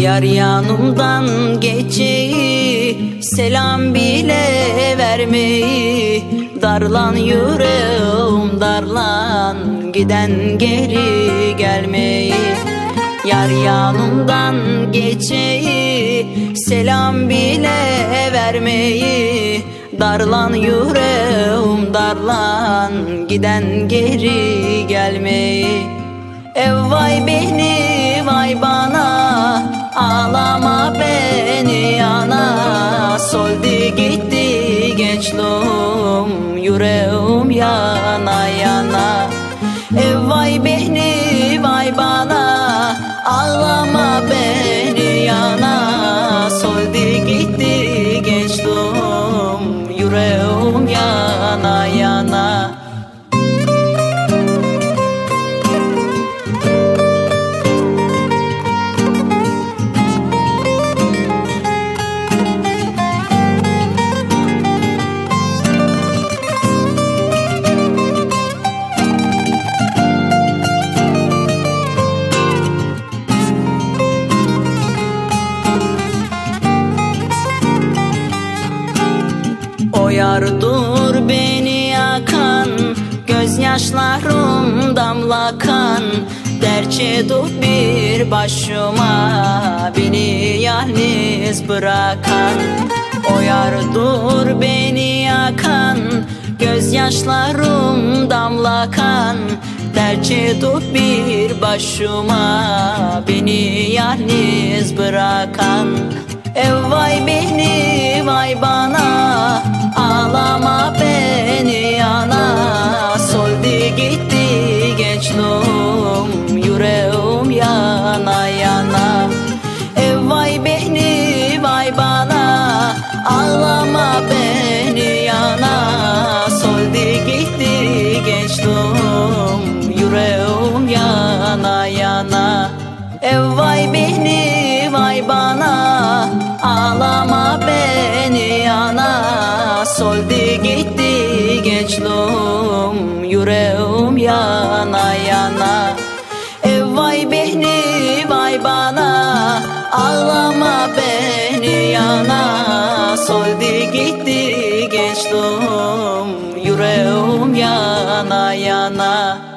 Yar yanımdan geçeyi, selam bile vermeyi. Darlan yüreğim darlan, giden geri gelmeyi. Yar yanımdan geçeyi, selam bile vermeyi. Darlan yüreğim darlan, giden geri gelmeyi. Vay beni vay bana, ağlama beni yana. Soldu gitti gençliğim, yüreğim yana yana. Vay beni vay bana, ağlama beni yana. Soldu gitti gençliğim, yüreğim yana yana. O yardır beni yakan, gözyaşlarım damlakan. Dert edip bir başıma, beni yalnız bırakan. O yardır beni yakan, gözyaşlarım damlakan. Dert edip bir başıma, beni yalnız bırakan. Vay beni vay bana, ağlama beni yana. Soldu gitti gençliğim, yüreğim yana yana. Vay beni vay bana, ağlama beni yana. Soldu gitti gençliğim, yüreğim yana yana. Vay beni vay bana, ağlama beni yana. Soldu gitti gençliğim, yüreğim yana yana. Vay beni vay bana, ağlama beni yana. Soldu gitti gençliğim, yüreğim yana yana.